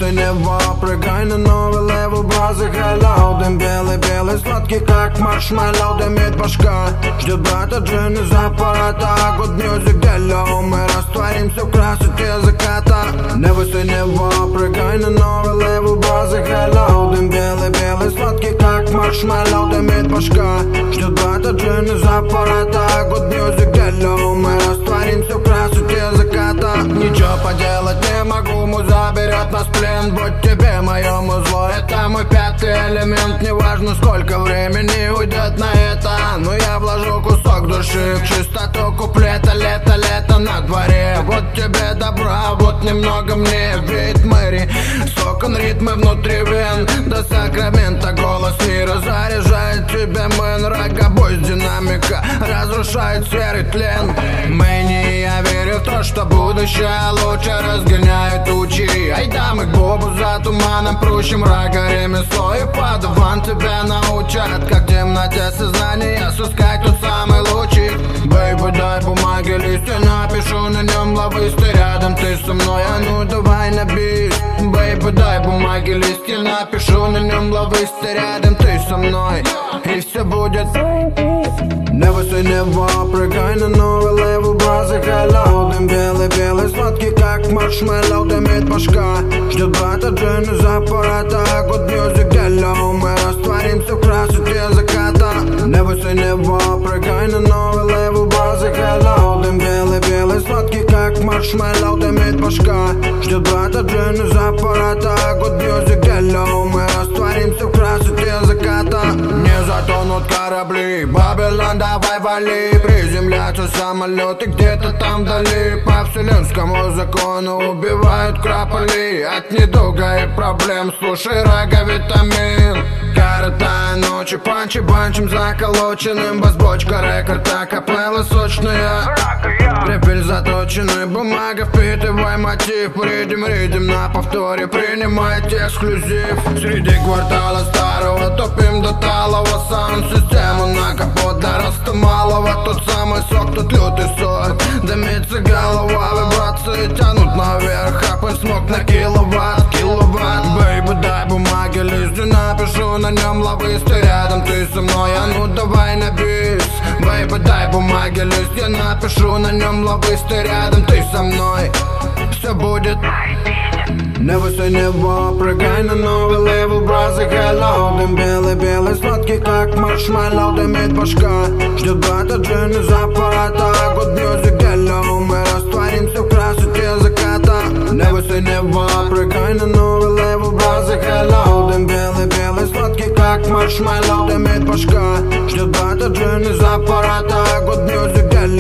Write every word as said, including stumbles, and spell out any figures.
высоты неба, прыгай на новый левел, бразы hello. Дым белый-белый, сладкий как маршмеллоу, дымит башка, ждет брата джин из аппарата. Good music hello, мы растворимся в красоте заката. На высоты неба, прыгай на новый левел, бразы hello. Дым белый-белый, сладкий как маршмеллоу, дымит башка, ждет брата джин из аппарата. Good music hello, мы растворимся в красоте заката. Ничего поделать не могу, муза берет нас в плен. Будь тебе мое музло, это мой пятый элемент. Неважно сколько времени уйдет на это, но я вложу кусок души в чистоту куплета. Лето, лето на дворе, вот тебе добра, вот немного мне. Ведь Мэри, сокон ритмы внутри вен. До Сакрамента голос мира заряжает тебя, мэн. Рогобой с динамика разрушает серый тлен. Мэнни, я верю в то, что будущее лучше разгоняет тучи. Айда мы к Бобу за туманом прущим рога ремесло. И падаван тебя научат, как в темноте сознания сускать тот самый лучик. Бэйби, дай бумаги, листья, напишу на нем лавысты. Рядом ты со мной, а ну давай на бит. Бэйби, дай бумаги, листья, напишу на нем лавысты. Рядом ты со мной, и все будет. На высоте неба, прыгай на новый левел, бразы hello. Дым белый-белый, сладкий как маршмеллоу, дымит башка, ждет брата джин из аппарата. Good music hello, мы растворимся в красоте заката. На высоте неба, прыгай на новый левел, бразы hello. Дым белый-белый, сладкий как маршмеллоу, дымит башка, ждет брата джин из аппарата. Good music hello, мы растворимся в красоте заката. Не затонут корабли, Бабилон, давай вали. Приземляются самолеты где-то там вдали. По вселенскому закону убивают крапали. От недуга и проблем слушай роговитамин. Коротая ночи, панчи банчем заколоченным. Бас-бочка, рекорда, капелла сочная. Репель заточенный, бумага, впитывай мотив. Ридим, ридим на повторе, принимайте эксклюзив. Среди квартала старого топим до талого. Саунд-систему на капот до роста малого. Тот самый сок, тот лютый сорт. Дымится голова, вибрации тянут наверх. Хапен смог на киловатт, киловатт. Бэйби, дай бумаги, листья, напишу на нем лавысты. Рядом ты со мной, а ну давай на бис. Бэйби, дай бумаги, листья, напишу на нем лавысты. Рядом ты со мной, все будет. На высоте неба, прыгай на новый левел, бразы hello. Дым белый-белый, сладкий как маршмеллоу, дымит башка, ждет брата джин из аппарата. Good music hello, мы растворимся в красоте заката. На высоте неба, прыгай на новый левел, бразы hello. Дым белый-белый, сладкий как маршмеллоу, дымит башка, ждет брата джин из аппарата. Good music hello.